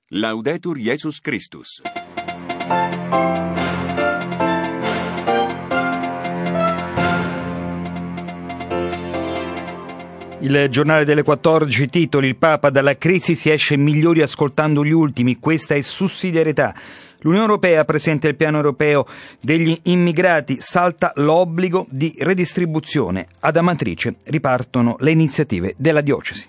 Laudetur Jesus Christus. Il giornale delle 14 titoli: il Papa: dalla crisi si esce migliori ascoltando gli ultimi, questa è sussidiarietà. L'Unione Europea presenta il piano europeo degli immigrati, salta l'obbligo di redistribuzione. Ad Amatrice ripartono le iniziative della diocesi.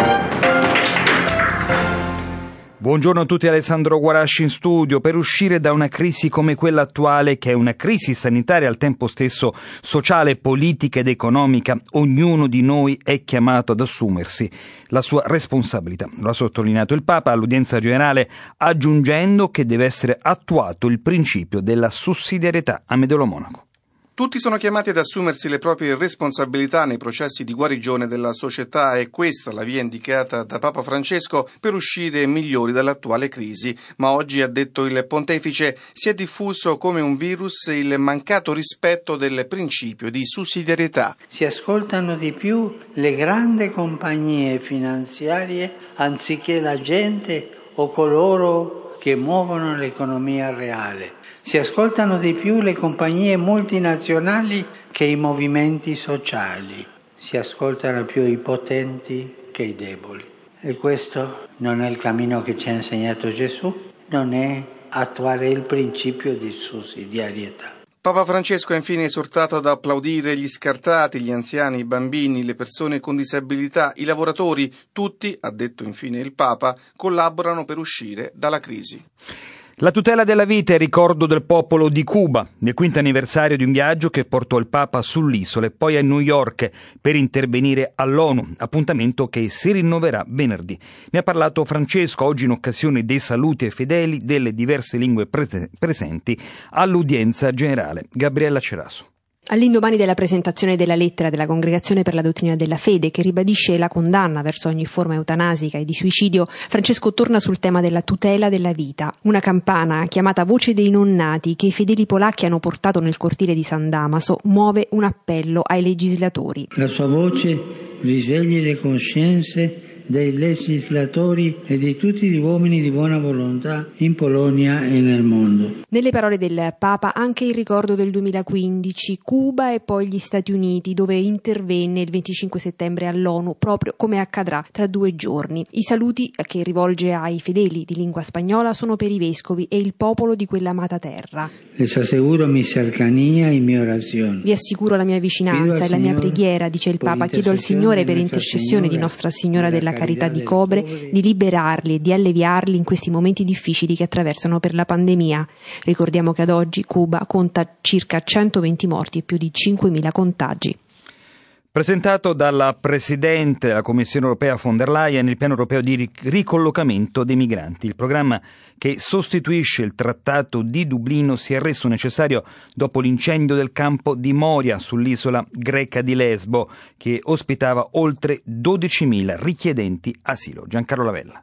Buongiorno a tutti, Alessandro Guarasci in studio. Per uscire da una crisi come quella attuale, che è una crisi sanitaria al tempo stesso sociale, politica ed economica, ognuno di noi è chiamato ad assumersi la sua responsabilità. Lo ha sottolineato il Papa all'udienza generale, aggiungendo che deve essere attuato il principio della sussidiarietà. A Medolo Monaco. Tutti sono chiamati ad assumersi le proprie responsabilità nei processi di guarigione della società. È questa la via indicata da Papa Francesco per uscire migliori dall'attuale crisi. Ma oggi, ha detto il pontefice, si è diffuso come un virus il mancato rispetto del principio di sussidiarietà. Si ascoltano di più le grandi compagnie finanziarie anziché la gente o coloro che muovono l'economia reale. Si ascoltano di più le compagnie multinazionali che i movimenti sociali. Si ascoltano più i potenti che i deboli. E questo non è il cammino che ci ha insegnato Gesù, non è attuare il principio di sussidiarietà. Papa Francesco ha infine esortato ad applaudire gli scartati, gli anziani, i bambini, le persone con disabilità, i lavoratori. Tutti, ha detto infine il Papa, collaborano per uscire dalla crisi. La tutela della vita e il ricordo del popolo di Cuba, nel quinto anniversario di un viaggio che portò il Papa sull'isola e poi a New York per intervenire all'ONU, appuntamento che si rinnoverà venerdì. Ne ha parlato Francesco oggi in occasione dei saluti ai fedeli delle diverse lingue presenti all'udienza generale. Gabriella Ceraso. All'indomani della presentazione della lettera della Congregazione per la Dottrina della Fede, che ribadisce la condanna verso ogni forma eutanasica e di suicidio, Francesco torna sul tema della tutela della vita. Una campana chiamata Voce dei non nati, che i fedeli polacchi hanno portato nel cortile di San Damaso, muove un appello ai legislatori. La sua voce risvegli le coscienze dei legislatori e di tutti gli uomini di buona volontà in Polonia e nel mondo. Nelle parole del Papa anche il ricordo del 2015, Cuba e poi gli Stati Uniti, dove intervenne il 25 settembre all'ONU, proprio come accadrà tra 2 giorni. I saluti che rivolge ai fedeli di lingua spagnola sono per i vescovi e il popolo di quella amata terra. Les aseguro mi cercanía y mi oración. Vi assicuro la mia vicinanza e la mia preghiera, dice il Papa. Chiedo al Signore, per intercessione di Nostra Signora della Carità di Cobre, di liberarli e di alleviarli in questi momenti difficili che attraversano per la pandemia. Ricordiamo che ad oggi Cuba conta circa 120 morti e più di 5.000 contagi. Presentato dalla Presidente della Commissione Europea von der Leyen il piano europeo di ricollocamento dei migranti. Il programma che sostituisce il Trattato di Dublino si è reso necessario dopo l'incendio del campo di Moria sull'isola greca di Lesbo, che ospitava oltre 12.000 richiedenti asilo. Giancarlo Lavella.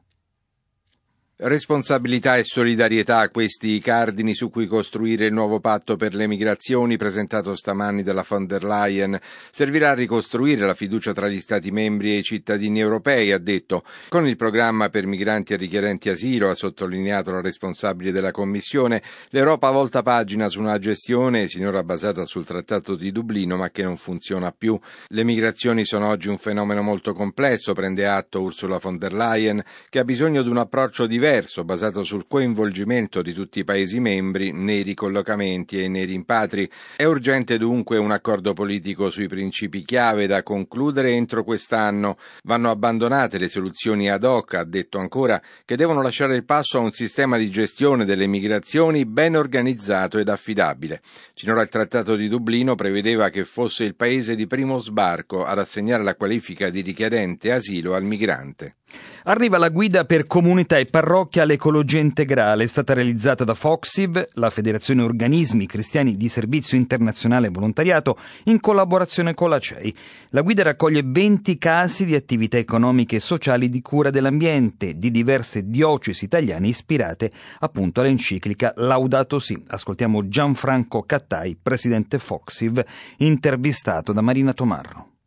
Responsabilità e solidarietà, questi i cardini su cui costruire il nuovo patto per le migrazioni presentato stamani dalla von der Leyen. Servirà a ricostruire la fiducia tra gli Stati membri e i cittadini europei, ha detto. Con il programma per migranti e richiedenti asilo, ha sottolineato la responsabile della Commissione, l'Europa volta pagina su una gestione sinora basata sul Trattato di Dublino, ma che non funziona più. Le migrazioni sono oggi un fenomeno molto complesso, prende atto Ursula von der Leyen, che ha bisogno di un approccio diverso, basato sul coinvolgimento di tutti i Paesi membri nei ricollocamenti e nei rimpatri. È urgente dunque un accordo politico sui principi chiave da concludere entro quest'anno. Vanno abbandonate le soluzioni ad hoc, ha detto ancora, che devono lasciare il passo a un sistema di gestione delle migrazioni ben organizzato ed affidabile. Finora il Trattato di Dublino prevedeva che fosse il Paese di primo sbarco ad assegnare la qualifica di richiedente asilo al migrante. Arriva la guida per comunità e parrocchie all'ecologia integrale, è stata realizzata da FOXIV, la Federazione Organismi Cristiani di Servizio Internazionale Volontariato, in collaborazione con la CEI. La guida raccoglie 20 casi di attività economiche e sociali di cura dell'ambiente di diverse diocesi italiane ispirate appunto all'enciclica Laudato Si. Ascoltiamo Gianfranco Cattai, presidente FOXIV, intervistato da Marina Tomarro.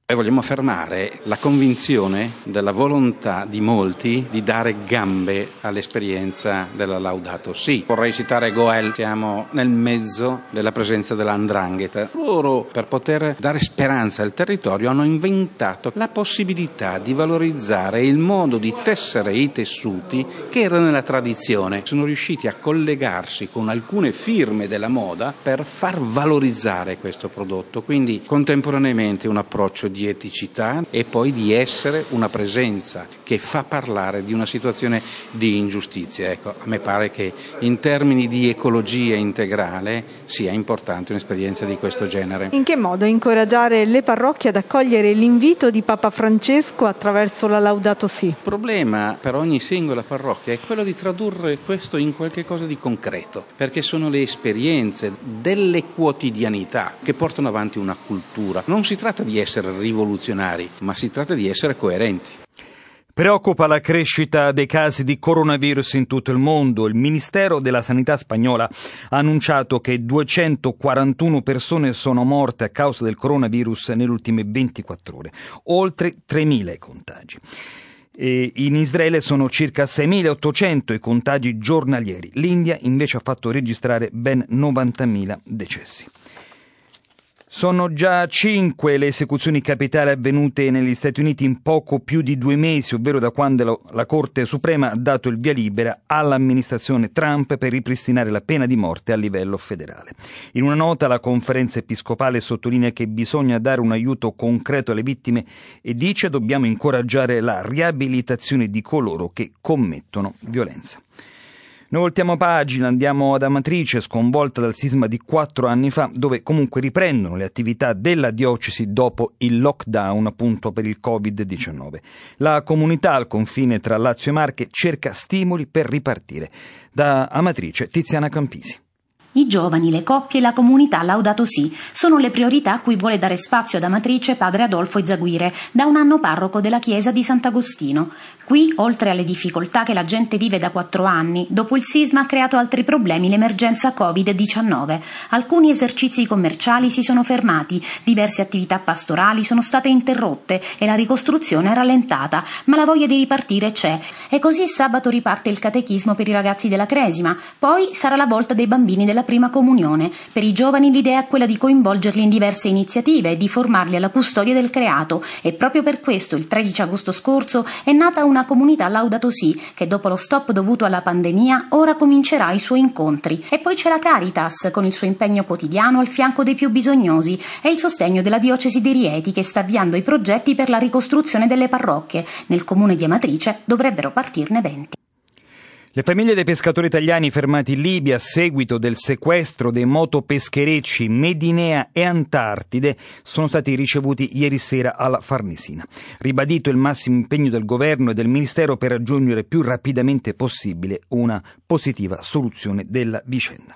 E vogliamo affermare la convinzione della volontà di molti di dare gambe all'esperienza della Laudato Si. Vorrei citare Goel, siamo nel mezzo della presenza della 'ndrangheta. Loro, per poter dare speranza al territorio, hanno inventato la possibilità di valorizzare il modo di tessere i tessuti che era nella tradizione. Sono riusciti a collegarsi con alcune firme della moda per far valorizzare questo prodotto, quindi contemporaneamente un approccio di eticità e poi di essere una presenza che fa parlare di una situazione di ingiustizia. Ecco, a me pare che in termini di ecologia integrale sia importante un'esperienza di questo genere. In che modo incoraggiare le parrocchie ad accogliere l'invito di Papa Francesco attraverso la Laudato Si? Il problema per ogni singola parrocchia è quello di tradurre questo in qualche cosa di concreto, perché sono le esperienze delle quotidianità che portano avanti una cultura. Non si tratta di essere rivoluzionari, ma si tratta di essere coerenti. Preoccupa la crescita dei casi di coronavirus in tutto il mondo. Il Ministero della Sanità spagnola ha annunciato che 241 persone sono morte a causa del coronavirus nelle ultime 24 ore, oltre 3.000 i contagi. E in Israele sono circa 6.800 i contagi giornalieri. L'India invece ha fatto registrare ben 90.000 decessi. Sono già 5 le esecuzioni capitali avvenute negli Stati Uniti in poco più di 2 mesi, ovvero da quando la Corte Suprema ha dato il via libera all'amministrazione Trump per ripristinare la pena di morte a livello federale. In una nota la Conferenza Episcopale sottolinea che bisogna dare un aiuto concreto alle vittime e dice dobbiamo incoraggiare la riabilitazione di coloro che commettono violenza. Noi voltiamo pagina, andiamo ad Amatrice, sconvolta dal sisma di 4 anni fa, dove comunque riprendono le attività della diocesi dopo il lockdown appunto per il Covid-19. La comunità al confine tra Lazio e Marche cerca stimoli per ripartire. Da Amatrice, Tiziana Campisi. I giovani, le coppie e la comunità Laudato Si sono le priorità a cui vuole dare spazio ad Amatrice padre Adolfo Ezaguire, da un anno parroco della chiesa di Sant'Agostino. Qui, oltre alle difficoltà che la gente vive da 4 anni, dopo il sisma ha creato altri problemi l'emergenza Covid-19. Alcuni esercizi commerciali si sono fermati, diverse attività pastorali sono state interrotte e la ricostruzione è rallentata, ma la voglia di ripartire c'è. E così sabato riparte il catechismo per i ragazzi della Cresima, poi sarà la volta dei bambini della prima comunione. Per i giovani l'idea è quella di coinvolgerli in diverse iniziative e di formarli alla custodia del creato, e proprio per questo il 13 agosto scorso è nata una comunità Laudato Si che dopo lo stop dovuto alla pandemia ora comincerà i suoi incontri. E poi c'è la Caritas con il suo impegno quotidiano al fianco dei più bisognosi e il sostegno della diocesi di Rieti che sta avviando i progetti per la ricostruzione delle parrocchie. Nel comune di Amatrice dovrebbero partirne 20. Le famiglie dei pescatori italiani fermati in Libia a seguito del sequestro dei motopescherecci Medinea e Antartide sono stati ricevuti ieri sera alla Farnesina. Ribadito il massimo impegno del governo e del Ministero per raggiungere più rapidamente possibile una positiva soluzione della vicenda.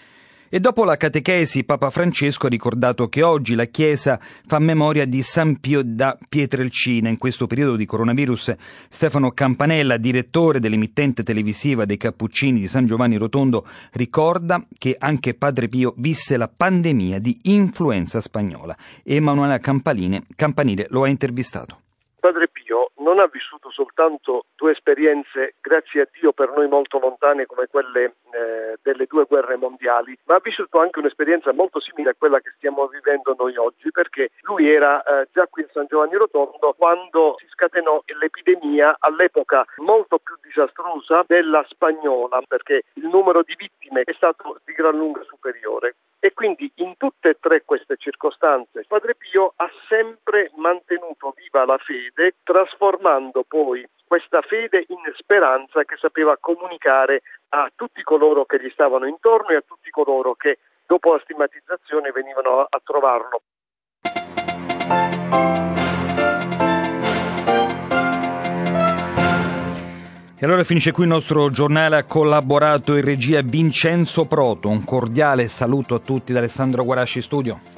E dopo la catechesi, Papa Francesco ha ricordato che oggi la Chiesa fa memoria di San Pio da Pietrelcina. In questo periodo di coronavirus, Stefano Campanella, direttore dell'emittente televisiva dei Cappuccini di San Giovanni Rotondo, ricorda che anche Padre Pio visse la pandemia di influenza spagnola. Emanuela Campanile lo ha intervistato. Padre Pio non ha vissuto soltanto 2 esperienze, grazie a Dio, per noi molto lontane come quelle delle 2 guerre mondiali, ma ha vissuto anche un'esperienza molto simile a quella che stiamo vivendo noi oggi, perché lui era già qui a San Giovanni Rotondo quando si scatenò l'epidemia, all'epoca molto più disastrosa, della spagnola, perché il numero di vittime è stato di gran lunga superiore. E quindi in tutte e 3 queste circostanze Padre Pio ha sempre mantenuto viva la fede, trasformando poi questa fede in speranza che sapeva comunicare a tutti coloro che gli stavano intorno e a tutti coloro che dopo la stigmatizzazione venivano a trovarlo. E allora finisce qui il nostro giornale. Ha collaborato in regia Vincenzo Proto. Un cordiale saluto a tutti da Alessandro Guarasci Studio.